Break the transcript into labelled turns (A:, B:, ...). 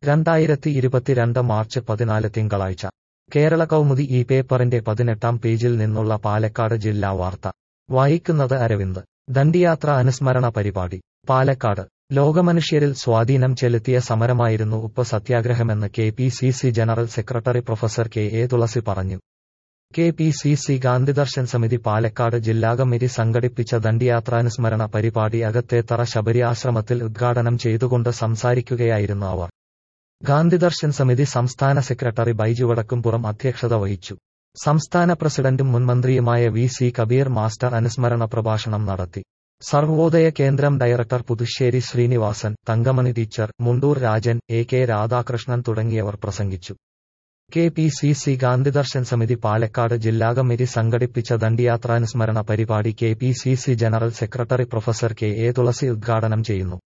A: 2022 March 14 തിങ്കളാഴ്ച കേരള കൗമുദി ഈ പേപ്പറിന്റെ 18-ാം പേജിൽ നിന്നുള്ള പാലക്കാട് ജില്ലാ വാർത്ത വായിക്കുന്നത് അരവിന്ദ്. ദണ്ഡിയാത്ര അനുസ്മരണ പരിപാടി പാലക്കാട്. ലോകമനുഷ്യരിൽ സ്വാധീനം ചെലുത്തിയ സമരമായിരുന്നു ഉപ്പ് സത്യാഗ്രഹമെന്ന് KPCC general secretary professor KA Thulasi പറഞ്ഞു. KPCC ഗാന്ധിദർശൻ സമിതി പാലക്കാട് ജില്ലാ കമ്മിറ്റി സംഘടിപ്പിച്ച ദണ്ഡിയാത്രാനുസ്മരണ പരിപാടി അകത്തേത്തറ ശബരി ആശ്രമത്തിൽ ഉദ്ഘാടനം ചെയ്തുകൊണ്ട് സംസാരിക്കുകയായിരുന്നു അവർ. ഗാന്ധിദർശൻ സമിതി സംസ്ഥാന സെക്രട്ടറി ബൈജു വടക്കുംപുറം അധ്യക്ഷത വഹിച്ചു. സംസ്ഥാന പ്രസിഡന്റും മുൻമന്ത്രിയുമായ VC കബീർ മാസ്റ്റർ അനുസ്മരണ പ്രഭാഷണം നടത്തി. സർവോദയ കേന്ദ്രം director Puthussery Srinivasan, Thankamani teacher, Mundur Rajan, AK Radhakrishnan തുടങ്ങിയവർ പ്രസംഗിച്ചു. KPCC ഗാന്ധിദർശൻ സമിതി പാലക്കാട് ജില്ലാ കമ്മിറ്റി സംഘടിപ്പിച്ച ദണ്ഡിയാത്രാനുസ്മരണ പരിപാടി KPCC general secretary professor KA Thulasi ഉദ്ഘാടനം ചെയ്യുന്നു.